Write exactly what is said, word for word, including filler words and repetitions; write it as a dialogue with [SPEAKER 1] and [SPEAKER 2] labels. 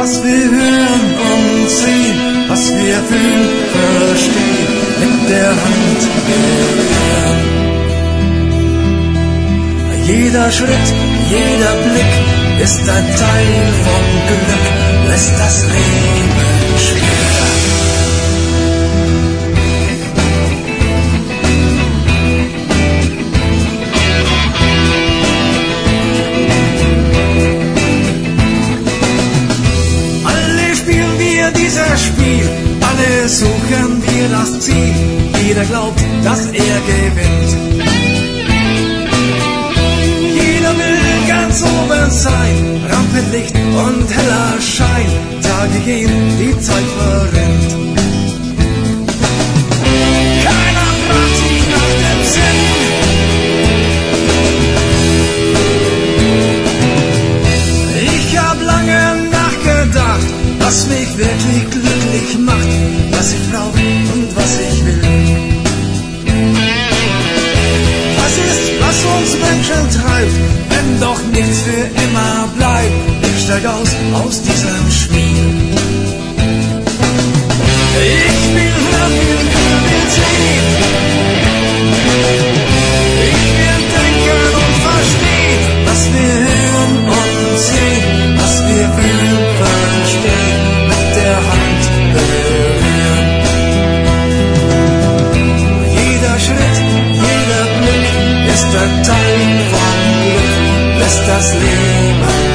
[SPEAKER 1] was wir hören und sehen, was wir fühlen, verstehen, mit der Hand berühren. Jeder Schritt, jeder Blick ist ein Teil vom Glück, lässt das Leben schwer. Alle spielen wir dieses Spiel, alle suchen wir das Ziel, jeder glaubt, dass er gewinnt. Ganz oben sein, Rampenlicht und heller Schein, Tage gehen, die Zeit verrinnt. Keiner fragt sich nach dem Sinn. Ich hab lange nachgedacht, was mich wirklich glücklich macht, was ich brauche und was ich will. Was ist, was uns Menschen treibt, wenn doch nichts für immer bleibt? Ich steig aus, aus diesem Spiel. Ich will hören, will hören, will sehen. Ich will denken und verstehen, was wir hören und sehen, was wir fühlen, verstehen, mit der Hand berühren. Jeder Schritt, jeder Blick ist ein Teil vom Glück, lässt das Leben